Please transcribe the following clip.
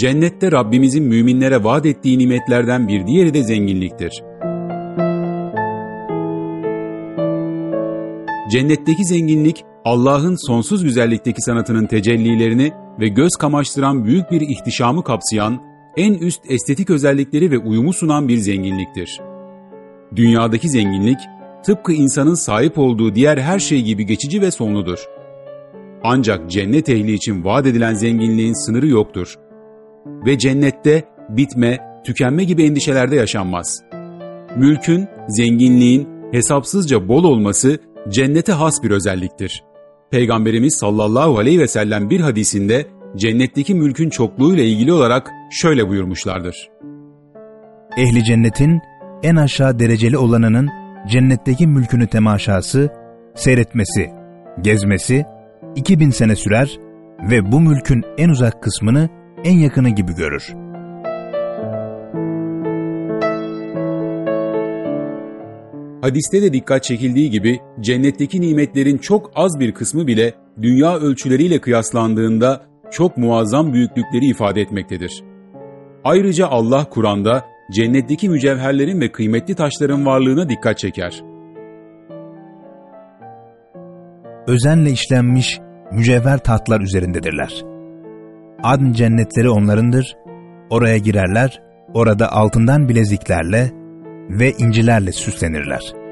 Cennette Rabbimizin müminlere vaat ettiği nimetlerden bir diğeri de zenginliktir. Cennetteki zenginlik, Allah'ın sonsuz güzellikteki sanatının tecellilerini ve göz kamaştıran büyük bir ihtişamı kapsayan, en üst estetik özellikleri ve uyumu sunan bir zenginliktir. Dünyadaki zenginlik, tıpkı insanın sahip olduğu diğer her şey gibi geçici ve sonludur. Ancak cennet ehli için vaat edilen zenginliğin sınırı yoktur. Ve cennette bitme, tükenme gibi endişelerde yaşanmaz. Mülkün, zenginliğin hesapsızca bol olması cennete has bir özelliktir. Peygamberimiz sallallahu aleyhi ve sellem bir hadisinde cennetteki mülkün çokluğuyla ilgili olarak şöyle buyurmuşlardır. Ehli cennetin en aşağı dereceli olanının cennetteki mülkünü temaşası, seyretmesi, gezmesi 2000 sene sürer ve bu mülkün en uzak kısmını en yakını gibi görür. Hadiste de dikkat çekildiği gibi cennetteki nimetlerin çok az bir kısmı bile dünya ölçüleriyle kıyaslandığında çok muazzam büyüklükleri ifade etmektedir. Ayrıca Allah Kur'an'da cennetteki mücevherlerin ve kıymetli taşların varlığına dikkat çeker. Özenle işlenmiş mücevher tahtlar üzerindedirler. Adn cennetleri onlarındır, oraya girerler, orada altından bileziklerle ve incilerle süslenirler.